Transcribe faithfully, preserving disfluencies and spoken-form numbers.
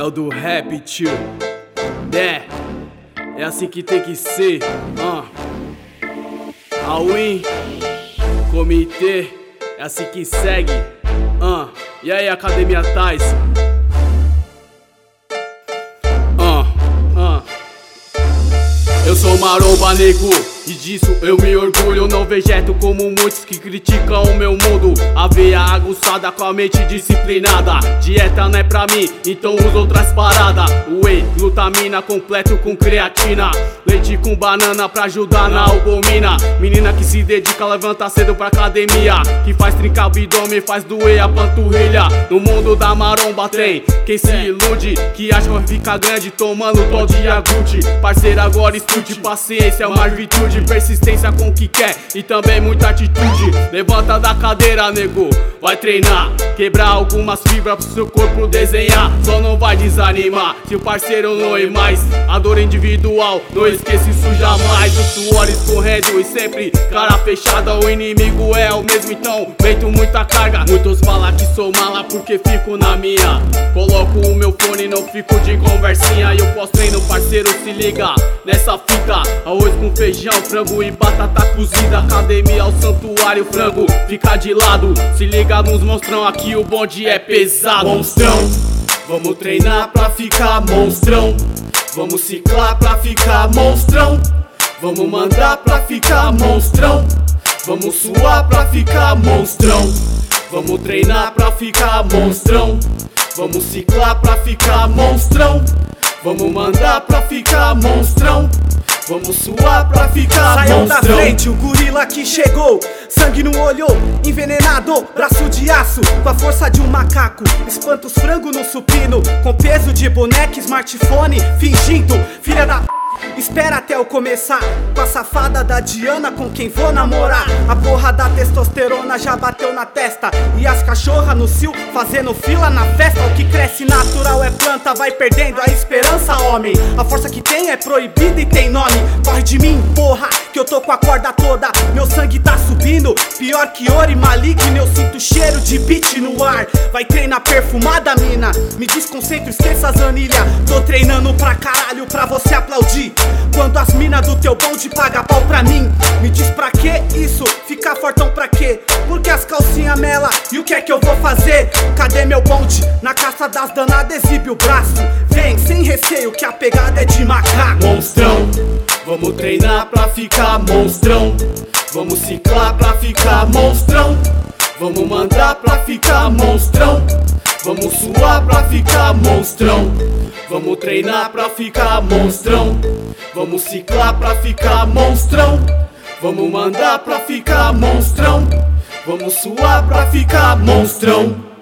o do rap, tio. É, é assim que tem que ser. uh. A Win, comitê, é assim que segue. uh. E aí, Academia Tyson? uh. uh. Eu sou maromba, nego, e disso eu me orgulho. Não vejeto como muitos que criticam o meu mundo. A veia aguçada com a mente disciplinada. Dieta não é pra mim, então uso outras paradas. Whey, glutamina completo com creatina. Leite com banana pra ajudar na albumina. Menina que se dedica, levanta cedo pra academia. Que faz trincar o abdômen, faz doer a panturrilha. No mundo da maromba tem quem se ilude, que acha que vai ficar grande tomando todo de iogurte. Parceiro, agora estude, paciência é uma virtude. Persistência com o que quer e também muita atitude. Levanta da cadeira, nego, vai treinar. Quebrar algumas fibras pro seu corpo desenhar. Só não vai desanimar se o parceiro não é mais. A dor individual, não esqueça isso jamais. O suor escorrendo e sempre cara fechada. O inimigo é o mesmo, então meto muita carga. Muitos falam que sou mala porque fico na minha. Coloco o meu fone e não fico de conversinha. E eu posso treino, parceiro, se liga nessa fita. Arroz com feijão, frango e batata cozida. Academia ao santuário, frango fica de lado. Se liga nos monstrão, aqui o bonde é pesado. Monstrão, vamos treinar pra ficar monstrão. Vamos ciclar pra ficar monstrão. Vamos mandar pra ficar monstrão. Vamos suar pra ficar monstrão. Vamos treinar pra ficar monstrão. Vamos ciclar pra ficar monstrão. Vamos mandar pra ficar monstrão. Vamos suar pra ficar Saiam monstrão. da frente, o gorila que chegou. Sangue no olho, envenenado, braço de aço, com a força de um macaco. Espanta os frangos no supino, com peso de boneca, smartphone, fingindo, filha da... Espera até eu começar com a safada da Diana, com quem vou namorar. A porra da testosterona já bateu na testa. E as cachorras no cio fazendo fila na festa. O que cresce natural é planta, vai perdendo a esperança, homem. A força que tem é proibida e tem nome. Corre de mim, porra, que eu tô com a corda toda. Meu sangue tá subindo, pior que Ori maligno. Eu sinto cheiro de beat no ar. Vai treinar perfumada, mina. Me desconcentro, esqueça as anilhas. Tô treinando pra caralho pra você aplaudir. Quando as minas do teu bonde paga pau pra mim. Me diz pra que isso? Ficar fortão pra quê? Porque as calcinhas mela, e o que é que eu vou fazer? Cadê meu bonde? Na caça das danadas exibe o braço. Vem sem receio que a pegada é de macaco. Monstrão, vamos treinar pra ficar monstrão. Vamos ciclar pra ficar monstrão. Vamos mandar pra ficar monstrão. Vamos suar pra ficar monstrão. Vamos treinar pra ficar monstrão. Vamos ciclar pra ficar monstrão. Vamos mandar pra ficar monstrão. Vamos suar pra ficar monstrão.